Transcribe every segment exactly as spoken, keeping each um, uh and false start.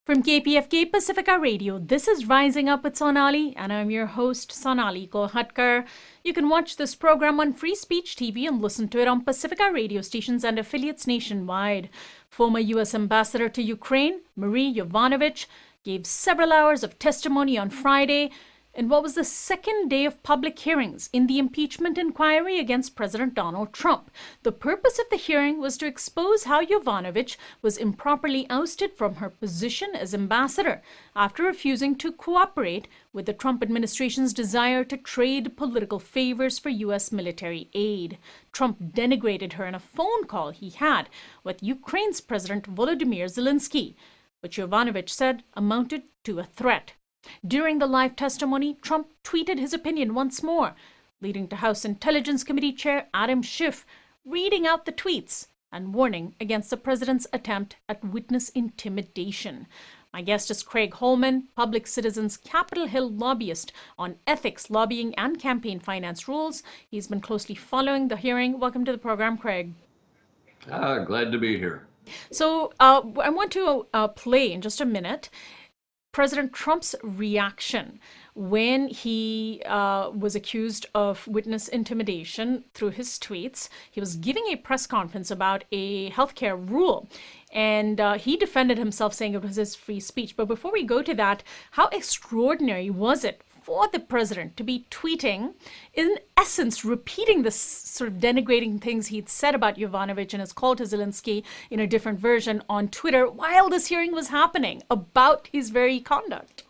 From K P F K Pacifica Radio, this is Rising Up with Sonali, and I'm your host, Sonali Kolhatkar. You can watch this program on Free Speech T V and listen to it on Pacifica radio stations and affiliates nationwide. Former U S Ambassador to Ukraine, Marie Yovanovitch, gave several hours of testimony on Friday in what was the second day of public hearings in the impeachment inquiry against President Donald Trump. The purpose of the hearing was to expose how Yovanovitch was improperly ousted from her position as ambassador after refusing to cooperate with the Trump administration's desire to trade political favors for U S military aid. Trump denigrated her in a phone call he had with Ukraine's President Volodymyr Zelensky, which Yovanovitch said amounted to a threat. During the live testimony, Trump tweeted his opinion once more, leading to House Intelligence Committee Chair Adam Schiff reading out the tweets and warning against the president's attempt at witness intimidation. My guest is Craig Holman, Public Citizen's Capitol Hill lobbyist on ethics, lobbying, and campaign finance rules. He's been closely following the hearing. Welcome to the program, Craig. Ah, glad to be here. So uh, I want to uh, play in just a minute President Trump's reaction when he uh, was accused of witness intimidation through his tweets. He was giving a press conference about a healthcare rule, and uh, he defended himself, saying it was his free speech. But before we go to that, how extraordinary was it for the president to be tweeting, in essence, repeating the sort of denigrating things he'd said about Yovanovitch and his call to Zelensky in a different version on Twitter while this hearing was happening about his very conduct?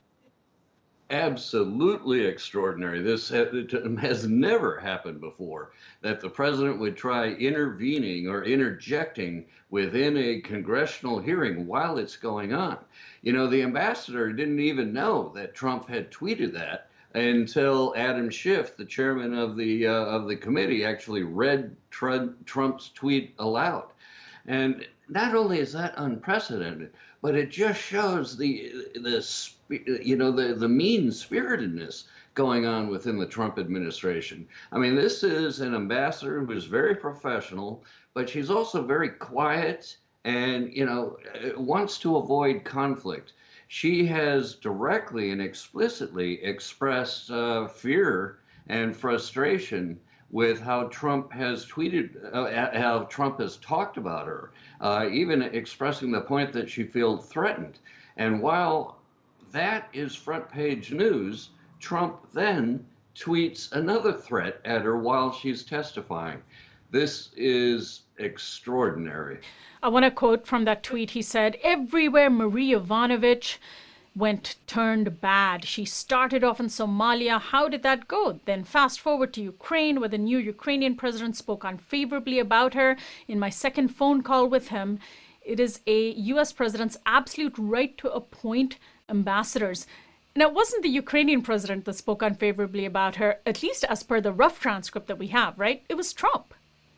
Absolutely extraordinary. This has never happened before, that the president would try intervening or interjecting within a congressional hearing while it's going on. You know, the ambassador didn't even know that Trump had tweeted that until Adam Schiff, the chairman of the uh, of the committee, actually read Tr- Trump's tweet aloud. And not only is that unprecedented, but it just shows the the you know the the mean-spiritedness going on within the Trump administration. I mean, this is an ambassador who is very professional, but she's also very quiet and, you know, wants to avoid conflict. She has directly and explicitly expressed uh, fear and frustration with how Trump has tweeted, uh, how Trump has talked about her, uh, even expressing the point that she feels threatened. And while that is front page news, Trump then tweets another threat at her while she's testifying. This is extraordinary. I want to quote from that tweet. He said, "Everywhere Marie Yovanovitch went turned bad. She started off in Somalia. How did that go? Then fast forward to Ukraine, where the new Ukrainian president spoke unfavorably about her. In my second phone call with him, it is a U S president's absolute right to appoint ambassadors." Now, it wasn't the Ukrainian president that spoke unfavorably about her, at least as per the rough transcript that we have, right? It was Trump.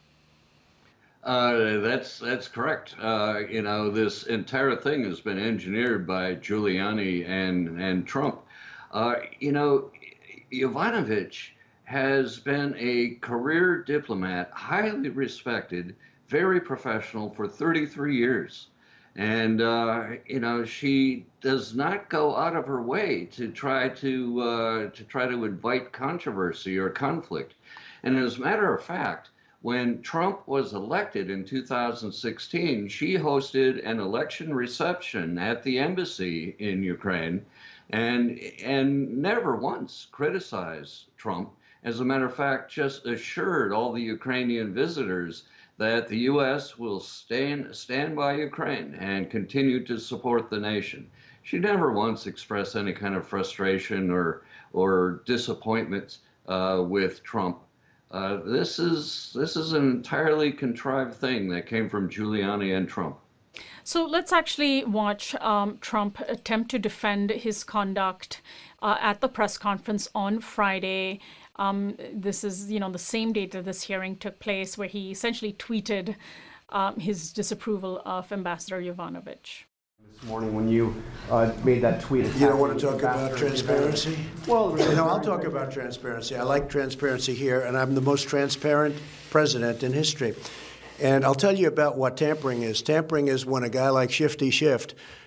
Uh, that's that's correct. Uh, you know, this entire thing has been engineered by Giuliani and and Trump. Uh, you know, Yovanovitch has been a career diplomat, highly respected, very professional for thirty-three years. And, uh, you know, she does not go out of her way to try to uh, to try to invite controversy or conflict. And as a matter of fact, when Trump was elected in two thousand sixteen, she hosted an election reception at the embassy in Ukraine and and never once criticized Trump. As a matter of fact, just assured all the Ukrainian visitors that the U S will stand stand by Ukraine and continue to support the nation. She never once expressed any kind of frustration or or disappointment uh, with Trump. Uh, this is this is an entirely contrived thing that came from Giuliani and Trump. So let's actually watch um, Trump attempt to defend his conduct uh, at the press conference on Friday. Um, this is, you know, the same date that this hearing took place, where he essentially tweeted um, his disapproval of Ambassador Yovanovitch. This morning when you uh, made that tweet. You don't want to talk about transparency? Well, you know, I'll talk about transparency. I like transparency here, and I'm the most transparent president in history. And I'll tell you about what tampering is. Tampering is when a guy like Shifty Schiff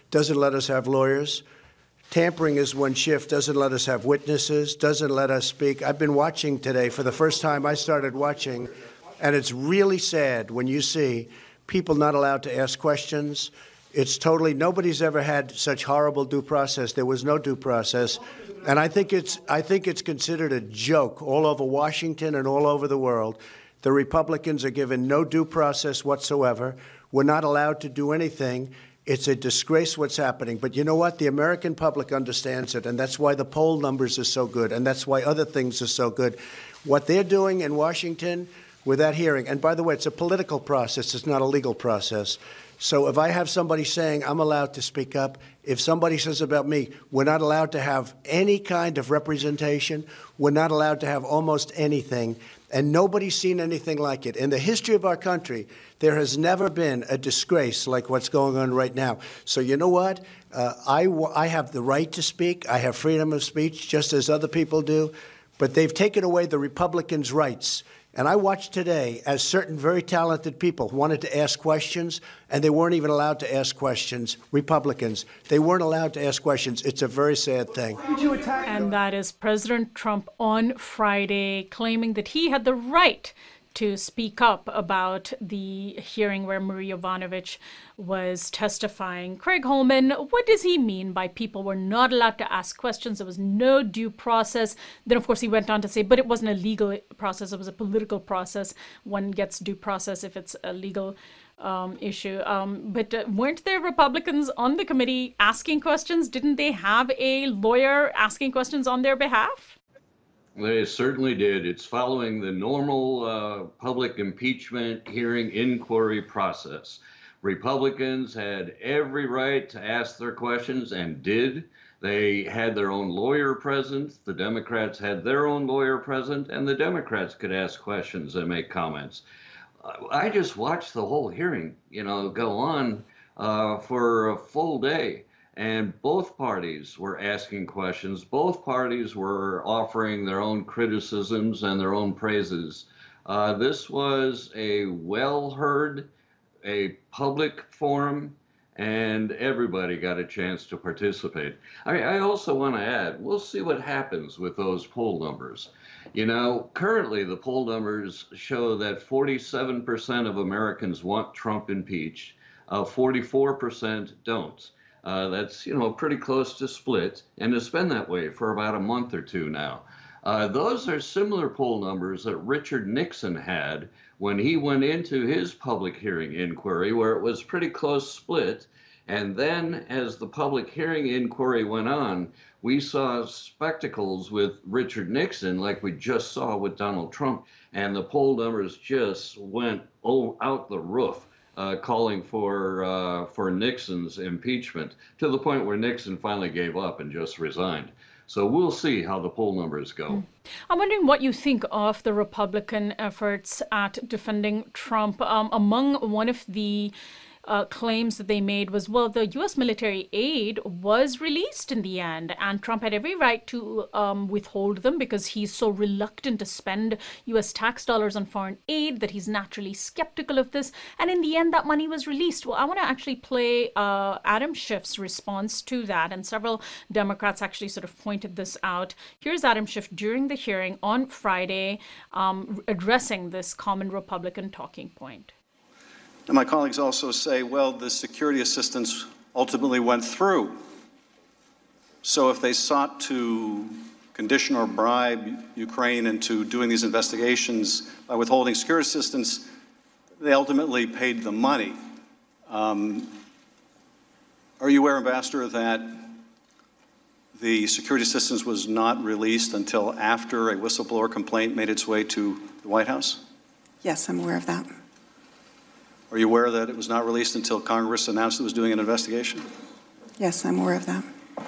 doesn't let us have lawyers. Tampering is when Schiff doesn't let us have witnesses, doesn't let us speak. I've been watching today. For the first time, I started watching, and it's really sad when you see people not allowed to ask questions. It's totally, nobody's ever had such horrible due process. There was no due process. And I think it's, I think it's considered a joke all over Washington and all over the world. The Republicans are given no due process whatsoever. We're not allowed to do anything. It's a disgrace what's happening. But you know what? The American public understands it, and that's why the poll numbers are so good, and that's why other things are so good. What they're doing in Washington with that hearing, and by the way, it's a political process. It's not a legal process. So if I have somebody saying I'm allowed to speak up, if somebody says about me, we're not allowed to have any kind of representation, we're not allowed to have almost anything, and nobody's seen anything like it. In the history of our country, there has never been a disgrace like what's going on right now. So you know what? Uh, I, w- I have the right to speak. I have freedom of speech, just as other people do. But they've taken away the Republicans' rights. And I watched today as certain very talented people wanted to ask questions, and they weren't even allowed to ask questions. Republicans, they weren't allowed to ask questions. It's a very sad thing. And that is President Trump on Friday claiming that he had the right to speak up about the hearing where Marie Yovanovitch was testifying. Craig Holman, what does he mean by people were not allowed to ask questions? There was no due process. Then, of course, he went on to say, but it wasn't a legal process. It was a political process. One gets due process if it's a legal um, issue. Um, but uh, weren't there Republicans on the committee asking questions? Didn't they have a lawyer asking questions on their behalf? They certainly did. It's following the normal uh, public impeachment hearing inquiry process. Republicans had every right to ask their questions and did. They had their own lawyer present. The Democrats had their own lawyer present, and the Democrats could ask questions and make comments. I just watched the whole hearing, you know, go on uh, for a full day. And both parties were asking questions. Both parties were offering their own criticisms and their own praises. Uh, this was a well-heard, a public forum, and everybody got a chance to participate. I, I also want to add, we'll see what happens with those poll numbers. You know, currently the poll numbers show that forty-seven percent of Americans want Trump impeached, uh, forty-four percent don't. Uh, that's, you know, pretty close to split, and it's been that way for about a month or two now. Uh, those are similar poll numbers that Richard Nixon had when he went into his public hearing inquiry, where it was pretty close split. And then as the public hearing inquiry went on, we saw spectacles with Richard Nixon like we just saw with Donald Trump, and the poll numbers just went oh, out the roof. Uh, calling for uh, for Nixon's impeachment, to the point where Nixon finally gave up and just resigned. So we'll see how the poll numbers go. I'm wondering what you think of the Republican efforts at defending Trump. Um, among one of the Uh, claims that they made was, well, the U S military aid was released in the end, and Trump had every right to um, withhold them because he's so reluctant to spend U S tax dollars on foreign aid that he's naturally skeptical of this. And in the end, that money was released. Well, I want to actually play uh, Adam Schiff's response to that, and several Democrats actually sort of pointed this out. Here's Adam Schiff during the hearing on Friday um, addressing this common Republican talking point. And my colleagues also say, well, the security assistance ultimately went through. So if they sought to condition or bribe Ukraine into doing these investigations by withholding security assistance, they ultimately paid the money. Um, are you aware, Ambassador, that the security assistance was not released until after a whistleblower complaint made its way to the White House? Yes, I'm aware of that. Are you aware that it was not released until Congress announced it was doing an investigation? Yes, I'm aware of that.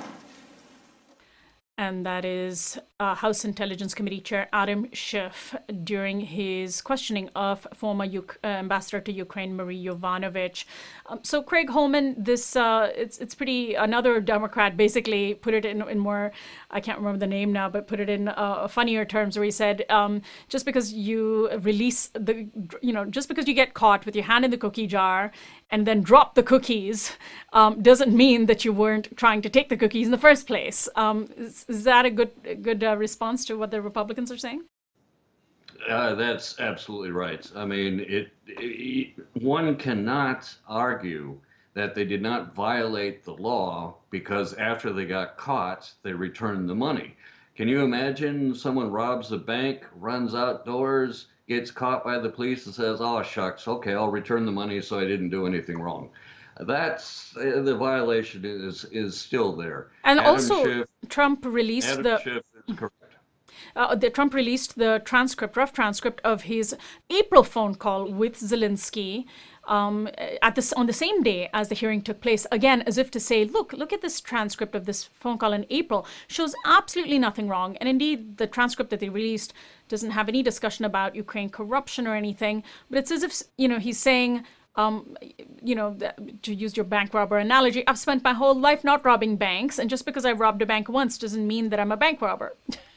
And that is uh, House Intelligence Committee Chair Adam Schiff during his questioning of former U- uh, Ambassador to Ukraine, Marie Yovanovitch. Um, so, Craig Holman, this uh, it's it's pretty. Another Democrat basically put it in, in more, I can't remember the name now, but put it in uh, funnier terms, where he said, um, just because you release the, you know, just because you get caught with your hand in the cookie jar and then drop the cookies um, doesn't mean that you weren't trying to take the cookies in the first place. Um, is, is that a good a good uh, response to what the Republicans are saying? Uh, that's absolutely right. I mean, it, it one cannot argue that they did not violate the law because after they got caught, they returned the money. Can you imagine someone robs a bank, runs outdoors, gets caught by the police and says, oh, shucks, okay, I'll return the money so I didn't do anything wrong. That's, uh, the violation is is still there. And Adam also, Schiff, Trump released Adam the... Schiff is correct. Uh, the Trump released the transcript, rough transcript of his April phone call with Zelensky um, at this on the same day as the hearing took place. Again, as if to say, look, look at this transcript of this phone call in April. Shows absolutely nothing wrong. And indeed, the transcript that they released doesn't have any discussion about Ukraine corruption or anything. But it's as if, you know, he's saying, um, you know, to use your bank robber analogy, I've spent my whole life not robbing banks. And just because I robbed a bank once doesn't mean that I'm a bank robber.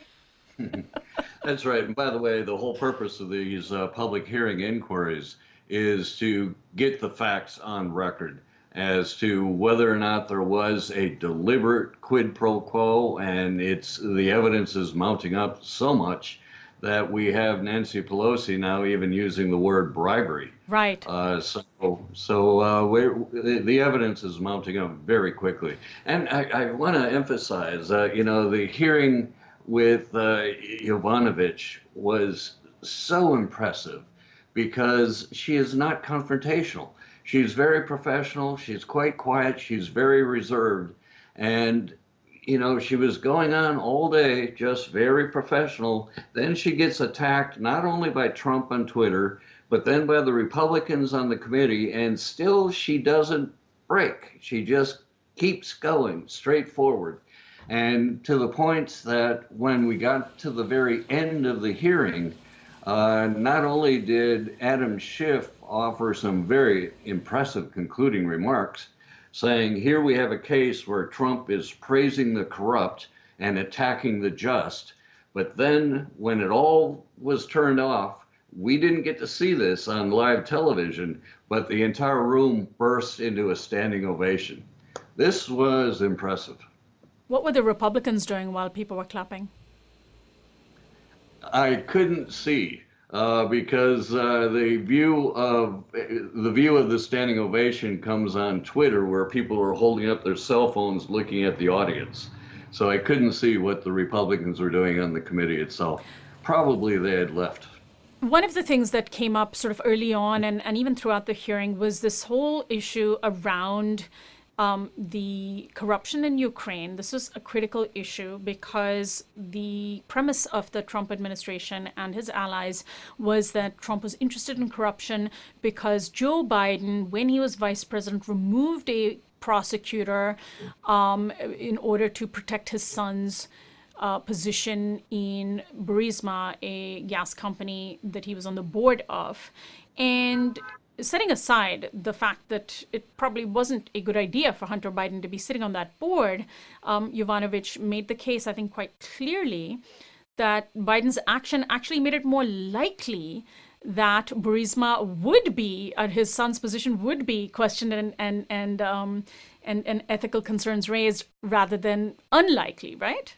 That's right. And by the way, the whole purpose of these uh, public hearing inquiries is to get the facts on record as to whether or not there was a deliberate quid pro quo, and it's the evidence is mounting up so much that we have Nancy Pelosi now even using the word bribery. Right. Uh, so so uh, we're, the, the evidence is mounting up very quickly. And I, I want to emphasize, uh, you know, the hearing with uh, Yovanovitch was so impressive because she is not confrontational. She's very professional. She's quite quiet. She's very reserved. And, you know, she was going on all day, just very professional. Then she gets attacked not only by Trump on Twitter, but then by the Republicans on the committee. And still she doesn't break. She just keeps going straight forward. And to the point that when we got to the very end of the hearing, uh, not only did Adam Schiff offer some very impressive concluding remarks, saying, here we have a case where Trump is praising the corrupt and attacking the just, but then when it all was turned off, we didn't get to see this on live television, but the entire room burst into a standing ovation. This was impressive. What were the Republicans doing while people were clapping? I couldn't see uh, because uh, the view of the view of the standing ovation comes on Twitter, where people are holding up their cell phones looking at the audience. So I couldn't see what the Republicans were doing on the committee itself. Probably they had left. One of the things that came up sort of early on and, and even throughout the hearing was this whole issue around Um, the corruption in Ukraine. This is a critical issue because the premise of the Trump administration and his allies was that Trump was interested in corruption because Joe Biden, when he was vice president, removed a prosecutor um, in order to protect his son's uh, position in Burisma, a gas company that he was on the board of. And setting aside the fact that it probably wasn't a good idea for Hunter Biden to be sitting on that board, um, Yovanovitch made the case, I think, quite clearly that Biden's action actually made it more likely that Burisma would be, uh, his son's position would be questioned and and and, um, and and ethical concerns raised rather than unlikely, right?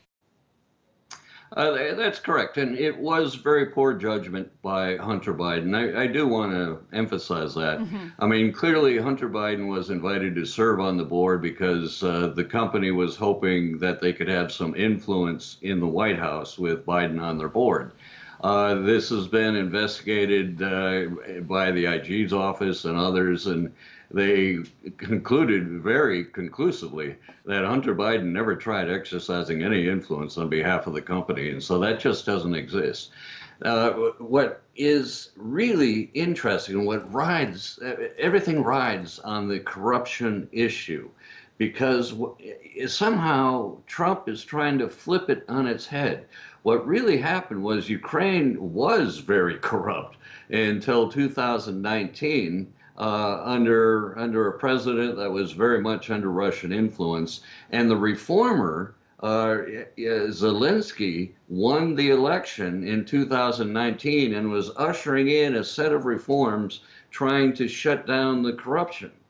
Uh, that's correct. And it was very poor judgment by Hunter Biden. I, I do want to emphasize that. Mm-hmm. I mean, clearly Hunter Biden was invited to serve on the board because uh, the company was hoping that they could have some influence in the White House with Biden on their board. Uh, this has been investigated uh, by the I G's office and others, and they concluded very conclusively that Hunter Biden never tried exercising any influence on behalf of the company, and so that just doesn't exist. Uh, what is really interesting, what rides, everything rides on the corruption issue, because somehow Trump is trying to flip it on its head. What really happened was Ukraine was very corrupt until two thousand nineteen. Uh, under under a president that was very much under Russian influence, and the reformer uh, Zelensky won the election in two thousand nineteen and was ushering in a set of reforms trying to shut down the corruption.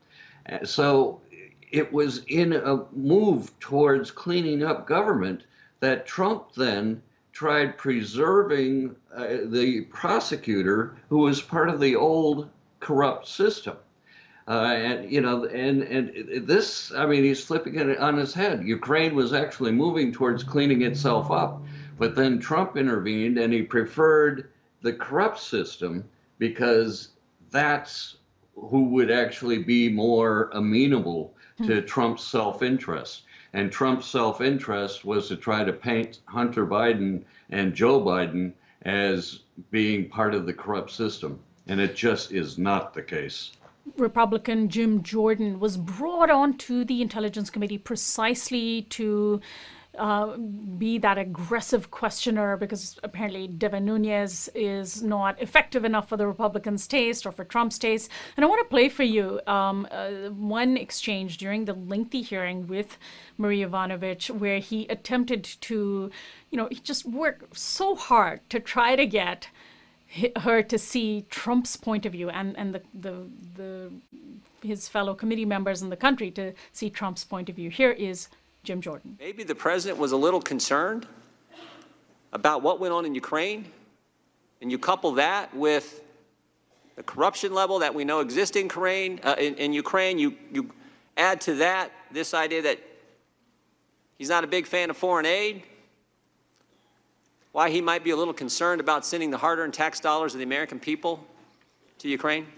Uh, So it was in a move towards cleaning up government that Trump then tried preserving uh, the prosecutor who was part of the old corrupt system. Uh, and you know, and and this, I mean, he's flipping it on his head. Ukraine was actually moving towards cleaning itself up, but then Trump intervened, and he preferred the corrupt system because that's who would actually be more amenable to Trump's self-interest. And Trump's self-interest was to try to paint Hunter Biden and Joe Biden as being part of the corrupt system, and it just is not the case. Republican Jim Jordan was brought onto the Intelligence Committee precisely to uh, be that aggressive questioner, because apparently Devin Nunes is not effective enough for the Republicans' taste or for Trump's taste. And I want to play for you um, uh, one exchange during the lengthy hearing with Marie Yovanovitch, where he attempted to, you know, he just worked so hard to try to get her to see Trump's point of view, and, and the, the, the his fellow committee members in the country to see Trump's point of view. Here is Jim Jordan. Maybe the president was a little concerned about what went on in Ukraine, and you couple that with the corruption level that we know exists in Ukraine, uh, in, in Ukraine. You, you add to that this idea that he's not a big fan of foreign aid, why he might be a little concerned about sending the hard-earned tax dollars of the American people to Ukraine?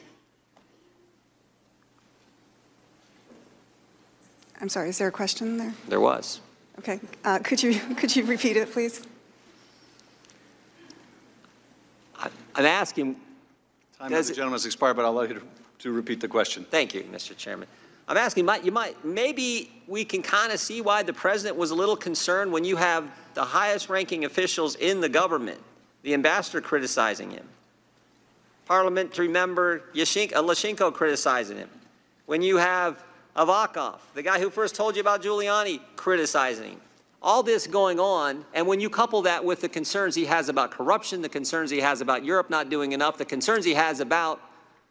I'm sorry, is there a question there? There was. Okay, uh, could you could you repeat it, please? I, I'm asking. Time of the gentleman has expired, but I'll allow you to, to repeat the question. Thank you, Mister Chairman. I'm asking, might, you might, maybe we can kind of see why the president was a little concerned when you have the highest ranking officials in the government, the ambassador criticizing him, parliamentary member Yashchenko, uh, Lashchenko criticizing him, when you have Avakov, the guy who first told you about Giuliani, criticizing him. All this going on, and when you couple that with the concerns he has about corruption, the concerns he has about Europe not doing enough, the concerns he has about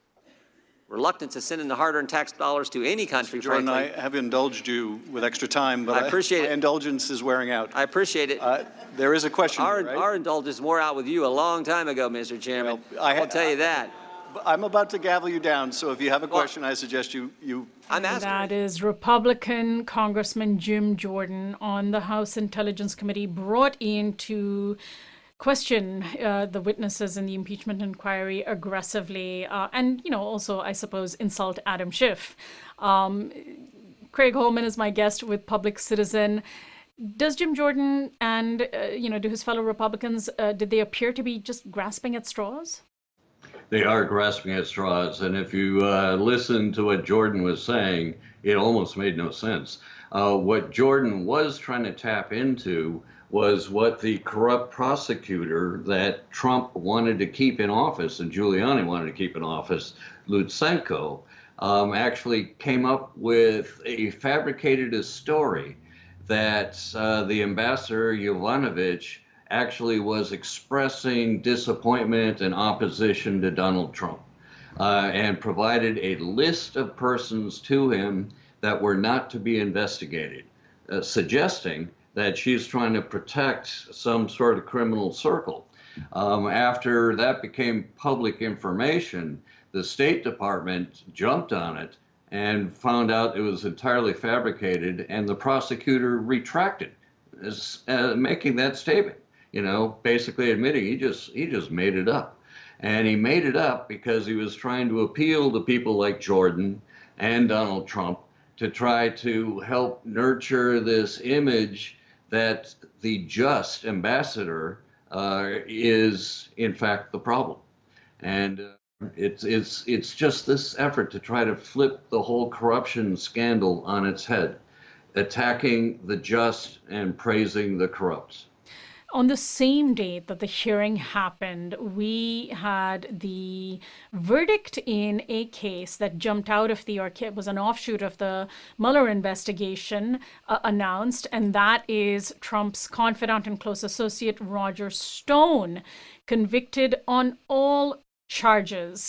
reluctance to send in the hard-earned tax dollars to any country, Jordan, frankly. I have indulged you with extra time, but I appreciate I, it. my indulgence is wearing out. I appreciate it. Uh, there is a question Our, here, right? our indulgence wore out with you a long time ago, Mister Chairman. Well, I- I'll tell you that. I'm about to gavel you down, so if you have a question, I suggest you, you I'm asking. That is Republican Congressman Jim Jordan on the House Intelligence Committee, brought in to question uh, the witnesses in the impeachment inquiry aggressively, uh, and, you know, also, I suppose, insult Adam Schiff. Um, Craig Holman is my guest with Public Citizen. Does Jim Jordan and, uh, you know, do his fellow Republicans, uh, did they appear to be just grasping at straws? They are grasping at straws, and if you uh, listen to what Jordan was saying, it almost made no sense. Uh, what Jordan was trying to tap into was what the corrupt prosecutor that Trump wanted to keep in office and Giuliani wanted to keep in office, Lutsenko, um, actually came up with a fabricated a story that uh, the ambassador Yovanovitch actually was expressing disappointment and opposition to Donald Trump, uh, and provided a list of persons to him that were not to be investigated, uh, suggesting that she's trying to protect some sort of criminal circle. Um, after that became public information, the State Department jumped on it and found out it was entirely fabricated, and the prosecutor retracted, as, uh, making that statement. You know, basically admitting he just he just made it up. And he made it up because he was trying to appeal to people like Jordan and Donald Trump to try to help nurture this image that the just ambassador uh, is, in fact, the problem. And uh, it's, it's, it's just this effort to try to flip the whole corruption scandal on its head, attacking the just and praising the corrupt. On the same day that the hearing happened, we had the verdict in a case that jumped out of the, or it was an offshoot of the Mueller investigation, uh, announced, and that is Trump's confidant and close associate Roger Stone, convicted on all charges.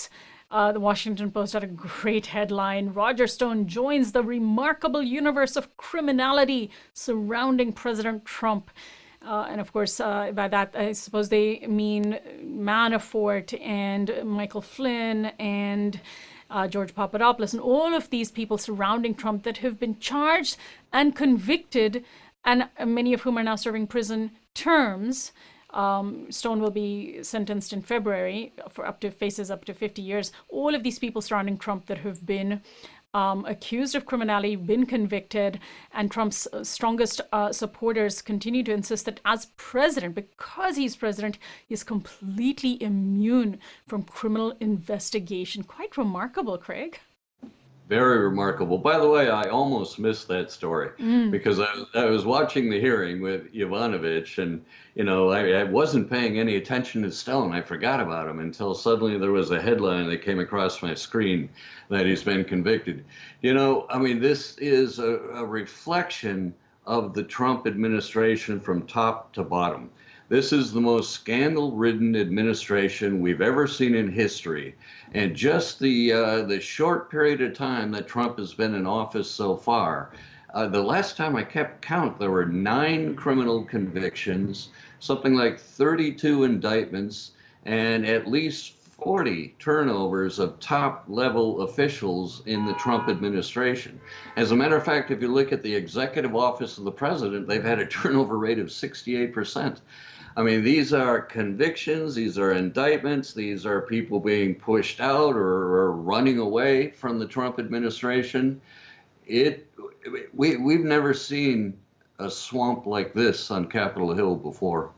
Uh, the Washington Post had a great headline. Roger Stone joins the remarkable universe of criminality surrounding President Trump. Uh, and of course, uh, by that, I suppose they mean Manafort and Michael Flynn and uh, George Papadopoulos and all of these people surrounding Trump that have been charged and convicted, and many of whom are now serving prison terms. Um, Stone will be sentenced in February for up to faces up to fifty years. All of these people surrounding Trump that have been um, accused of criminality, been convicted, and Trump's uh, strongest uh, supporters continue to insist that as president, because he's president, he's completely immune from criminal investigation. Quite remarkable, Craig. Very remarkable. By the way, I almost missed that story mm. because I, I was watching the hearing with Yovanovitch, and you know I, I wasn't paying any attention to Stone. I forgot about him until suddenly there was a headline that came across my screen that he's been convicted. You know, I mean, this is a, a reflection of the Trump administration from top to bottom. This is the most scandal-ridden administration we've ever seen in history. And just the uh, the short period of time that Trump has been in office so far, uh, the last time I kept count, there were nine criminal convictions, something like thirty-two indictments, and at least forty turnovers of top-level officials in the Trump administration. As a matter of fact, if you look at the executive office of the president, they've had a turnover rate of sixty-eight percent. I mean, these are convictions, these are indictments, these are people being pushed out or, or running away from the Trump administration. It, we, we've never seen a swamp like this on Capitol Hill before.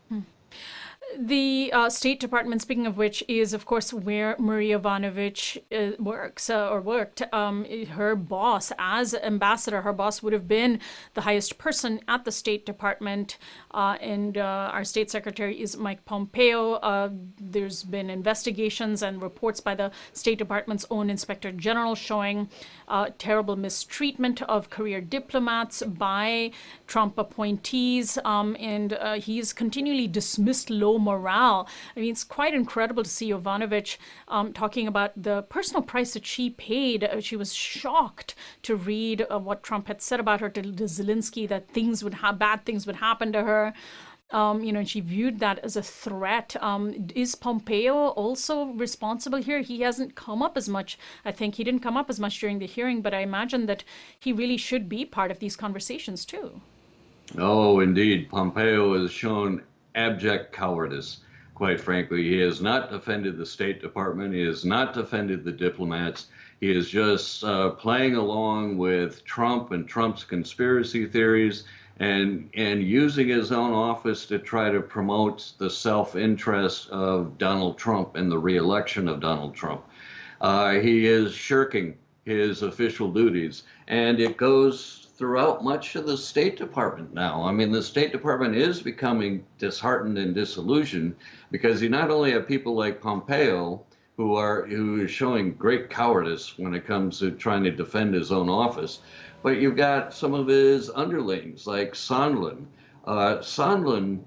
The uh, State Department, speaking of which, is, of course, where Marie Yovanovitch uh, works uh, or worked. Um, her boss, as ambassador, her boss would have been the highest person at the State Department. Uh, and uh, our State Secretary is Mike Pompeo. Uh, there's been investigations and reports by the State Department's own Inspector General showing uh, terrible mistreatment of career diplomats by Trump appointees. Um, and uh, he's continually dismissed low morale. I mean, it's quite incredible to see Yovanovitch um, talking about the personal price that she paid. Uh, she was shocked to read uh, what Trump had said about her to, to Zelensky, that things would have bad things would happen to her. Um, you know, and she viewed that as a threat. Um, is Pompeo also responsible here? He hasn't come up as much. I think he didn't come up as much during the hearing, but I imagine that he really should be part of these conversations too. Oh, indeed. Pompeo has shown abject cowardice, quite frankly. He has not defended the State Department. He has not defended the diplomats. He is just uh, playing along with Trump and Trump's conspiracy theories and, and using his own office to try to promote the self-interest of Donald Trump and the re-election of Donald Trump. Uh, he is shirking his official duties, and it goes throughout much of the State Department now. I mean, the State Department is becoming disheartened and disillusioned because you not only have people like Pompeo who are who is showing great cowardice when it comes to trying to defend his own office, but you've got some of his underlings like Sondland. Uh, Sondland,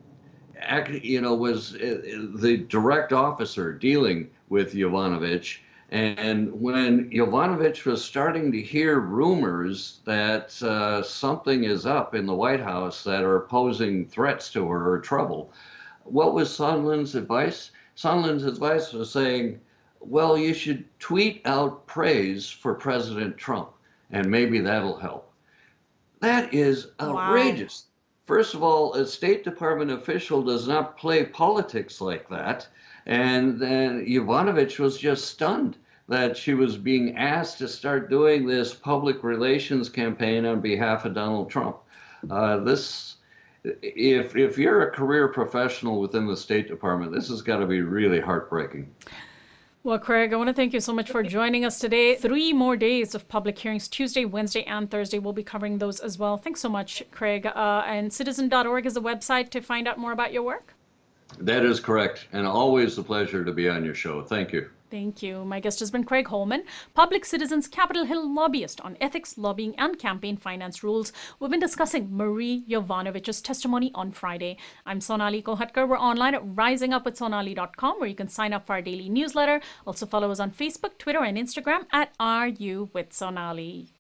you know, was the direct officer dealing with Yovanovitch. And when Yovanovitch was starting to hear rumors that uh, something is up in the White House that are posing threats to her or trouble, what was Sondland's advice? Sondland's advice was saying, well, you should tweet out praise for President Trump, and maybe that'll help. That is outrageous. Wow. First of all, a State Department official does not play politics like that. And then Yovanovitch was just stunned that she was being asked to start doing this public relations campaign on behalf of Donald Trump. Uh, this, if if you're a career professional within the State Department, this has got to be really heartbreaking. Well, Craig, I want to thank you so much for joining us today. Three more days of public hearings, Tuesday, Wednesday, and Thursday. We'll be covering those as well. Thanks so much, Craig. Uh, and citizen dot org is the website to find out more about your work? That is correct. And always a pleasure to be on your show. Thank you. Thank you. My guest has been Craig Holman, Public Citizens Capitol Hill lobbyist on ethics, lobbying, and campaign finance rules. We've been discussing Marie Yovanovitch's testimony on Friday. I'm Sonali Kolhatkar. We're online at rising up with sonali dot com, where you can sign up for our daily newsletter. Also follow us on Facebook, Twitter, and Instagram at Are You with Sonali.